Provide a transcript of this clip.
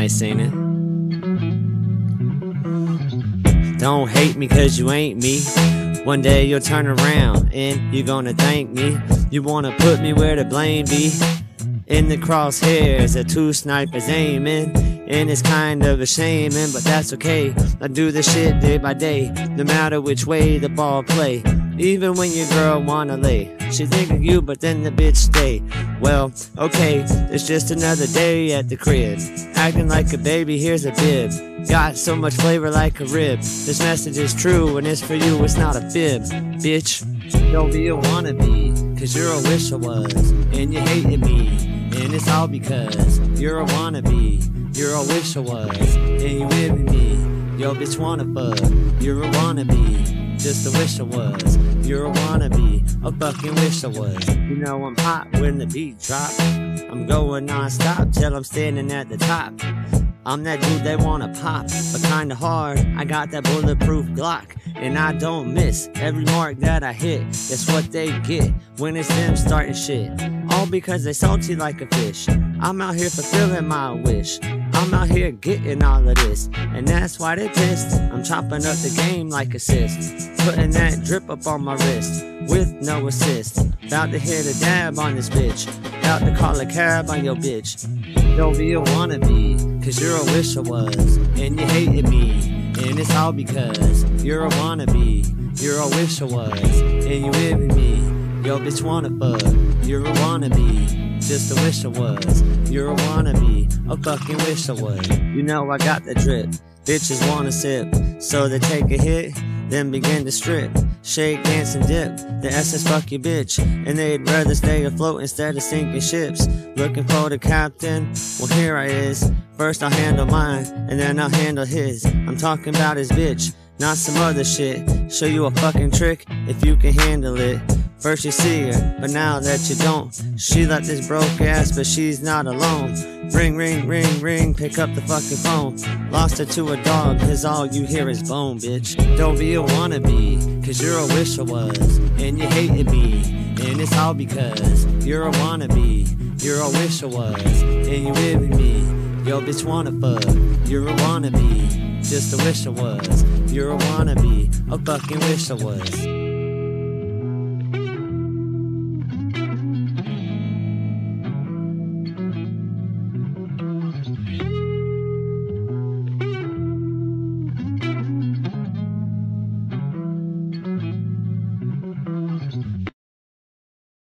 nice, ain't it? Don't hate me cause you ain't me. One day you'll turn around and you're gonna thank me. You wanna put me where the blame be. In the crosshairs, the two snipers aiming, and it's kind of a shaming, but that's okay. I do this shit day by day, no matter which way the ball play. Even when your girl wanna lay, she think of you, but then the bitch stay. Well, okay, it's just another day at the crib, acting like a baby, here's a bib. Got so much flavor like a rib. This message is true, and it's for you, it's not a fib. Bitch, don't be a wannabe, cause you're a wish I was, and you hated me. And it's all because you're a wannabe. You're a wish I was, and you with me. Yo, bitch wanna fuck. You're a wannabe, just a wish I was. You're a wannabe, a fucking wish I was. You know I'm hot when the beat drop. I'm going non-stop till I'm standing at the top. I'm that dude they wanna pop, but kinda hard. I got that bulletproof Glock, and I don't miss. Every mark that I hit, that's what they get when it's them starting shit. All because they salty like a fish. I'm out here fulfilling my wish. I'm out here getting all of this, and that's why they pissed. I'm chopping up the game like assist, putting that drip up on my wrist with no assist. About to hit a dab on this bitch, about to call a cab on your bitch. Don't be a wannabe, cause you're a wish I was, and you hated me. And it's all because you're a wannabe. You're a wish I was, and you with me. Yo, bitch wanna fuck. You're a wannabe, just a wish I was. You're a wannabe, a fucking wish I was. You know I got the drip. Bitches wanna sip, so they take a hit, then begin to strip, shake, dance, and dip. The SS fuck your bitch, and they'd rather stay afloat instead of sinking ships. Looking for the captain, well here I is. First I'll handle mine, and then I'll handle his. I'm talking about his bitch, not some other shit. Show you a fucking trick, if you can handle it. First you see her, but now that you don't, she left this broke ass, but she's not alone. Ring, ring, ring, ring, pick up the fucking phone. Lost her to a dog, cause all you hear is bone, bitch. Don't be a wannabe, cause you're a wish I was, and you hated me. And it's all because you're a wannabe. You're a wish I was, and you with me. Yo, bitch wanna fuck. You're a wannabe, just a wish I was. You're a wannabe, a fucking wish I was.